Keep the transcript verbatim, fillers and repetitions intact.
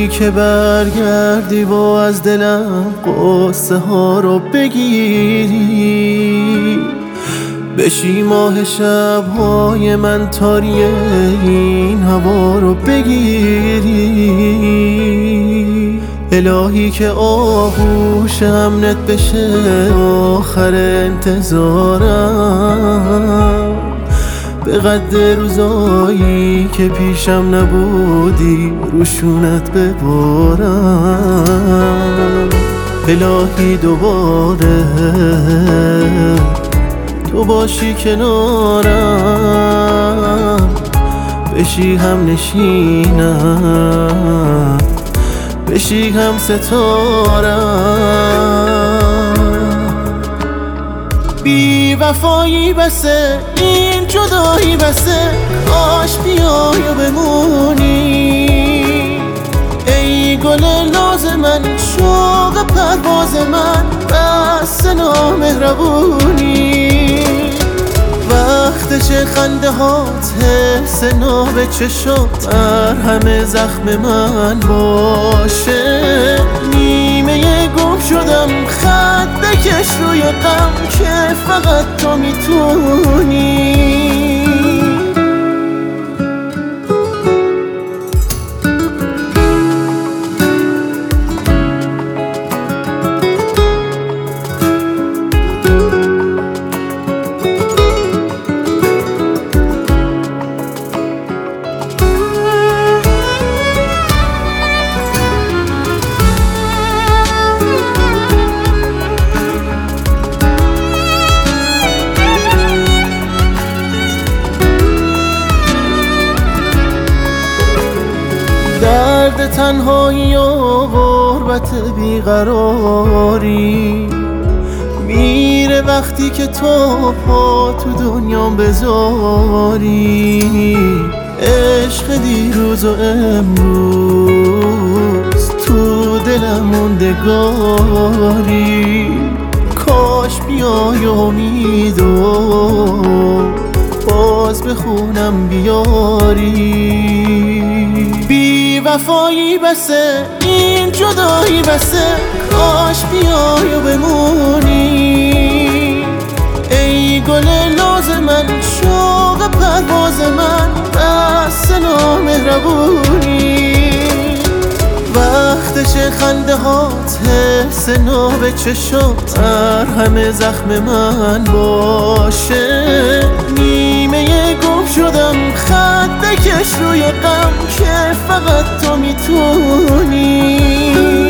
الهی که برگردی و از دلم قصه ها رو بگیری، بشی ماه شبهای من تاری این هوا رو بگیری. الهی که آغوش امنت بشه آخر انتظارم، به قد روزایی که پیشم نبودی روشونت ببارم. الهی دوباره تو باشی کنارم، بشی هم نشینم، بشی هم ستارم. بی وفایی بسه، این جدایی بسه، کاش بیای و بمونی. ای گل ناز من، شوق پرواز من، بس نامهربونی. وقتش خنده هات، حس ناب چشات، مرهم زخم من باشه. نیمه گم شدم، خط بکش روی غم که فقط تو میتونی. درد تنهایی و غربت بیقراری میره وقتی که تو پا تو دنیام بذاری. عشق دیروز و امروز تو دلم موندگاری. کاش بیای امیدو باز بخونم بیاری. بی وفایی بسه، این جدایی بسه، کاش بیای و بمونی. ای گل ناز من، شوق پرواز من، بس نامهربونی. وقتش خنده هات، حس ناب چشات، مرهم زخم من باشه. نیمه گم شدم، خط بکش روی غم که فقط تو میتونی.